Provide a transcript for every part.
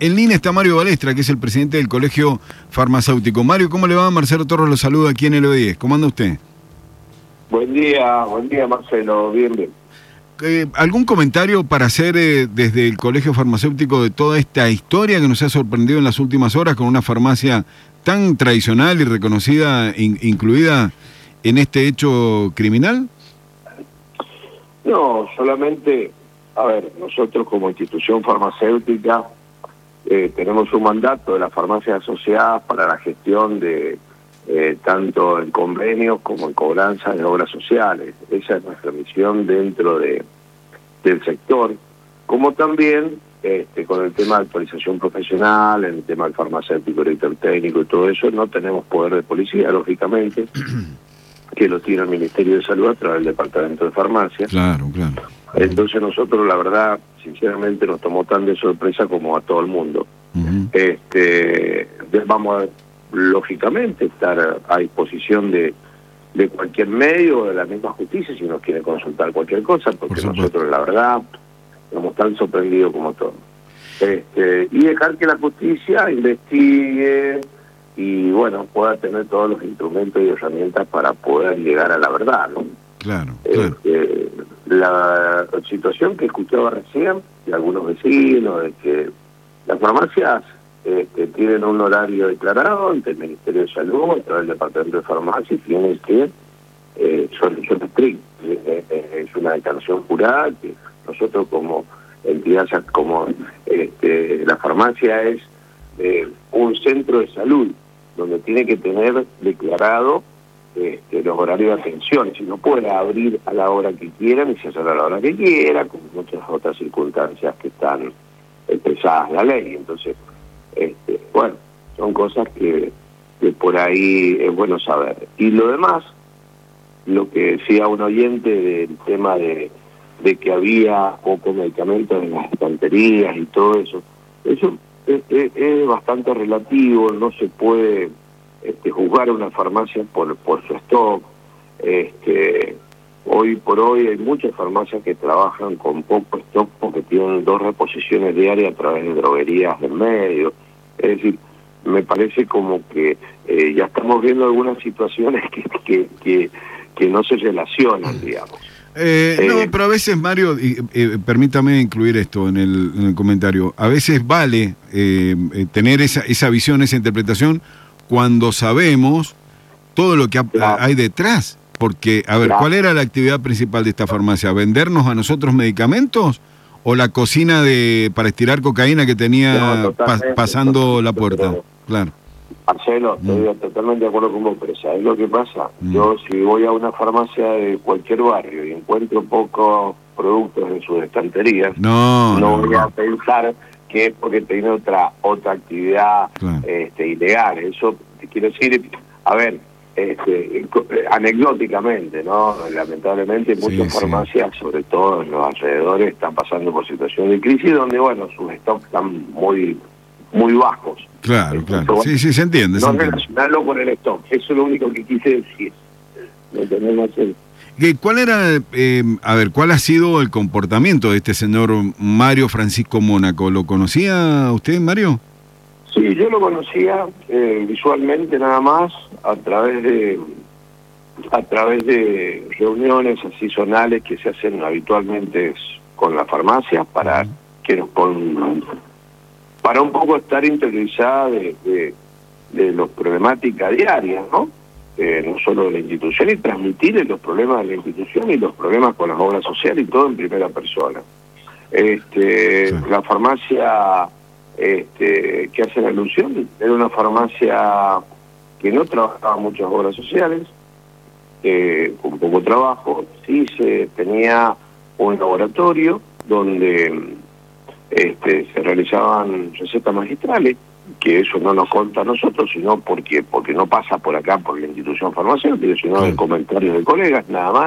En línea está Mario Balestra, que es el presidente del Colegio Farmacéutico. Mario, ¿cómo le va? Marcelo Torres lo saluda aquí en el OE10. ¿Cómo anda usted? Buen día Marcelo, bien. ¿Algún comentario para hacer desde el Colegio Farmacéutico de toda esta historia que nos ha sorprendido en las últimas horas con una farmacia tan tradicional y reconocida, incluida en este hecho criminal? No, solamente, nosotros como institución farmacéutica tenemos un mandato de las farmacias asociadas para la gestión de tanto en convenios como en cobranza de obras sociales. Esa es nuestra misión dentro del sector, como también con el tema de actualización profesional, en el tema del farmacéutico, director técnico y todo eso. No tenemos poder de policía, lógicamente, que lo tiene el Ministerio de Salud a través del Departamento de Farmacia. Claro. Entonces nosotros, la verdad, sinceramente, nos tomó tan de sorpresa como a todo el mundo. Vamos a, lógicamente, estar a disposición de cualquier medio o de la misma justicia si nos quiere consultar cualquier cosa, porque nosotros, la verdad, estamos tan sorprendidos como todos. Y dejar que la justicia investigue y, bueno, pueda tener todos los instrumentos y herramientas para poder llegar a la verdad, ¿no? Claro. La situación que escuchaba recién de algunos vecinos, de que las farmacias tienen un horario declarado ante el Ministerio de Salud, a través del Departamento de Farmacia, y tienen que son estrictas. Es una declaración jurada que nosotros como entidad, como la farmacia es un centro de salud, donde tiene que tener declarado los horarios de atención, si no puede abrir a la hora que quieran y se hace a la hora que quiera, con muchas otras circunstancias que están expresadas en la ley. Entonces, bueno, son cosas que por ahí es bueno saber. Y lo demás, lo que decía un oyente del tema de que había pocos medicamentos en las estanterías y todo eso es bastante relativo. No se puede juzgar a una farmacia por su stock. Hoy por hoy hay muchas farmacias que trabajan con poco stock porque tienen 2 reposiciones diarias a través de droguerías del medio. Es decir, me parece como que ya estamos viendo algunas situaciones que no se relacionan, digamos. No, pero a veces, Mario, permítame incluir esto en el comentario, a veces vale tener esa visión, esa interpretación, cuando sabemos todo lo que hay detrás. Porque, ¿cuál era la actividad principal de esta farmacia? ¿Vendernos a nosotros medicamentos? ¿O la cocina para estirar cocaína que tenía pasando la puerta? Claro. Marcelo, estoy totalmente de acuerdo con vos, pero ¿sabés lo que pasa? Yo, si voy a una farmacia de cualquier barrio y encuentro pocos productos en sus estanterías, no voy a pensar que es porque tiene otra actividad ilegal. Eso te quiero decir, anecdóticamente, ¿no? Lamentablemente muchas farmacias, sobre todo en los alrededores, están pasando por situaciones de crisis donde, bueno, sus stocks están muy bajos. Claro. Sí, se entiende. No relacionarlo con el stock, eso es lo único que quise decir. ¿Cuál ha sido el comportamiento de este señor Mario Francisco Mónaco? ¿Lo conocía usted, Mario? Sí, yo lo conocía visualmente nada más, a través de reuniones así zonales que se hacen habitualmente con las farmacias para un poco estar interiorizada de las problemáticas diarias, ¿no? No solo de la institución, y transmitir los problemas de la institución y los problemas con las obras sociales y todo en primera persona. La farmacia que hace la alusión era una farmacia que no trabajaba muchas obras sociales, con poco trabajo. Sí se tenía un laboratorio donde se realizaban recetas magistrales, que eso no nos conta a nosotros, sino porque no pasa por acá, por la institución farmacéutica, sino de comentarios de colegas, nada más.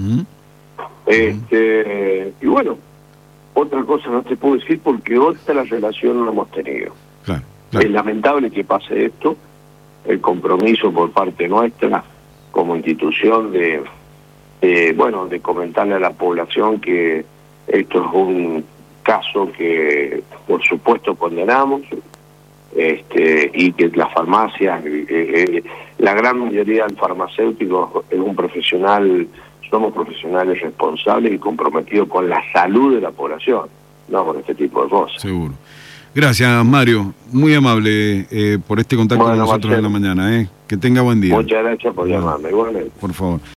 Y bueno, otra cosa no te puedo decir porque otra relación no hemos tenido. Claro. Es lamentable que pase esto. El compromiso por parte nuestra como institución de comentarle a la población que esto es caso que por supuesto condenamos, y que las farmacias, la gran mayoría del farmacéutico es un profesional, somos profesionales responsables y comprometidos con la salud de la población, no con este tipo de cosas. Seguro. Gracias, Mario. Muy amable por este contacto con nosotros en la mañana. Que tenga buen día. Muchas gracias por llamarme. Igualmente. Por favor.